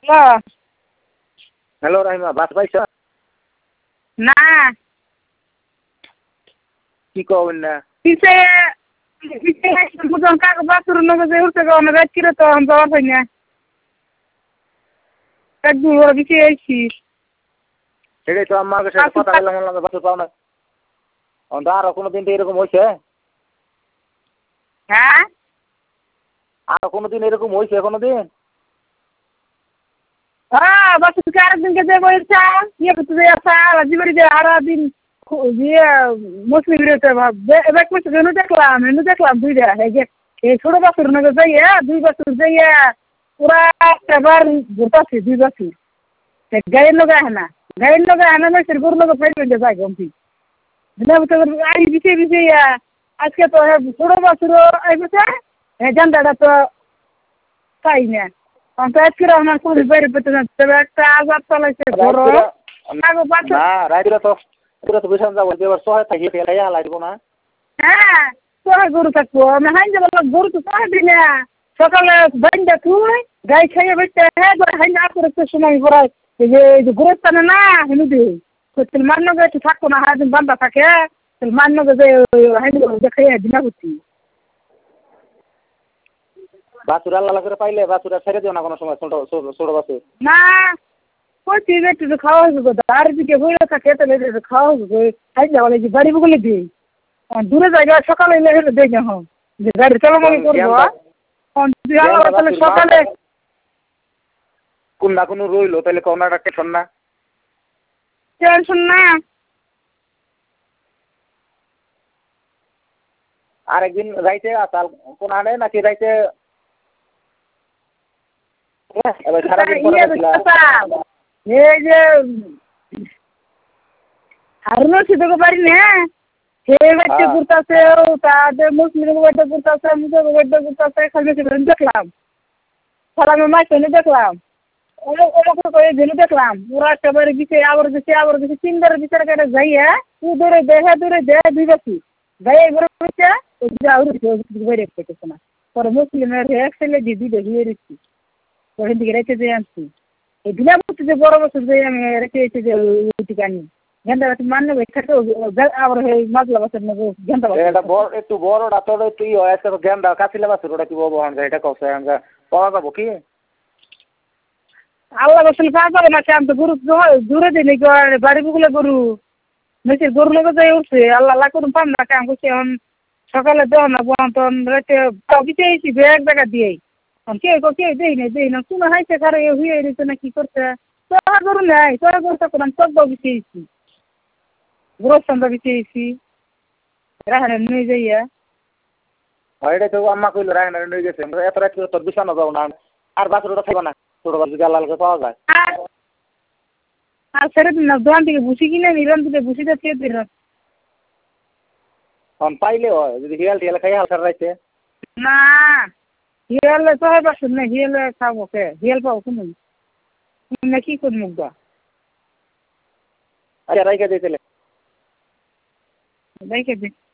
Hello. Hello Rahima, বাস পাইছ? না। কি কবেন না? পিছে বুঝলাম কাকে বাসুর নগে যে উঠতে গেল রাত কিরে তো আমি যাওয়ার পাই না। একদিন ওরা পিছিয়ে আইছি। সেটাই তো আমার সাথে কথা বললাম, বাসু পাও না। আরো কোনোদিন তো এরকম হয়েছে? হ্যাঁ? আরো কোনোদিন এরকম হয়েছে কোনোদিন? হ্যাঁ, বাসুকে আরেকদিনকে যে বলছা ইয়ে করতে যে আসা রাজিবাড়ি যে আরো দিন ইয়ে মুসলিম রেতে এবার কইছে এনু দেখলাম দুইটা এই ছোট বাসুর নগে যাইয়া 2 বছর যাইয়া পুরা এবার ঘুরতাছে 2 বছর গাড়ির লগে আহে না মেসের গরুর লগে ফেলে যায় গমতি আই বিছে আজকে তো ছোট বাসুর আইবছে জানদাটা তো তাই না তো আজকে আমার কোনো বাইরে পেতে না তবে একটা আজাদ চালাইছে বড় না রাইরা তো বিশাল যাবো এবার সহায় থাকি ফেলাই লাগবো না। হ্যাঁ সহায় গরু থাকবো আমি হাইন্দে বললাম গরু তো সহায় দিই না সকালে বাইন্দা তুই গাই খাইয়ে বেঁচতে হ্যাঁ হাইন্দা আসতে সময় পড়ায় এই যে গোরস্থানে না হেনু দিই মান্য একটু থাকবো না হারাদিন বান্ধা থাকে মান্য যে হাইন্দে খাইয়ে দিনা করছি। বাছুর আল্লাহ করে পাইলে বাছুরা ছেড়ে দিও না কোনো সময়, ছোট বাছুর না কইছি একটু খাওয়া হইব আর দিকে হইলে থাকে তাহলে খাওয়া হইব হাইন্দা বলে যে বাড়ি বলে দিই দূরে জায়গা সকালে এলে দেখ না যে গাড়ি চলাচল করবো তাহলে সকালে কোন না কোনো রইলো তাহলে কোনাটা টেনশন না। টেনশন না। আরেকদিন যাইতে আসাল কোন আনে নাকি যাইতে এবার সারাদিন এই যে হারুন সিদ্ধকে পারি না সে বাড়িতে ঘুরতেছে তাদের মুসলিম বাড়িতে ঘুরতেছে মুসলিম বাড়িতে ঘুরতেছে খালি দেখলাম সালামে মাছ দেখলাম ওরকম করে ভেলু দেখলাম পুরা একেবারে দিছে আবার দিছে 3 বারের বিচার করে যাইয়া তুই দূরে দেখে 2 বছর যাই ঘরে পড়ছে বাইরে পেতেছে না পরে মুসলিমের এক ছেলে দিদি দেখিয়ে রেখেছি ওখান থেকে রেখে দিয়ে আনছি এই দিনা বলতে যে বড় বছর যে আমি রেখে এসে যে ওইটিকে আনি গেন্দা গাছ মান্য আবার মাজলা বছর নেবো গেন্দা একটু বড়টা তোর তুই আজকে গেন্দা কাছিলা বাছুর ওটা কি বলবো এটা কছে পাওয়া যাবো কি আল্লাহ বসলে পাওয়া যাবে না আমি তো গরু দূরে দিই নাকি বাড়ি বুকুলে গরু মেসির গরু লোক যাই উঠছে আল্লাহ আল্লাহ করুন পাম না কাম করছি এখন সকালে দেওয়া না তখন রাতে দিতে এসি এক জায়গা দিয়েই কে দেই না কোনো হাইছে খারে হয়ে রয়েছে না কি করছে তোরা গরু নেই তোরা গরু থাকো আমি সব বিছিয়েছি গোরস্থানটা বিছিয়েছি রাহানে নিয়ে যাইয়া এটা তো আম্মা কইলো রায়না নিয়ে গেছে এত রাত তোর বিছানো যাও না আর বাছুরটা থাকবে না ছোট বাছুর আল্লাহকে পাওয়া যায় আর ছেড়ে দিন না দোকান থেকে ভুসি কিনে নিলাম থেকে ভুসিটা খেয়ে দিন পাইলে হয় যদি হিয়াল টিয়াল খাই হালকা রাইতে না হিয়ালে তো হয় বাসুন না হিয়ালে খাবো কে হিয়াল পাবো কোনো না কি করবো মুখটা আচ্ছা রাইখে দিয়েছিলে রেখে দিন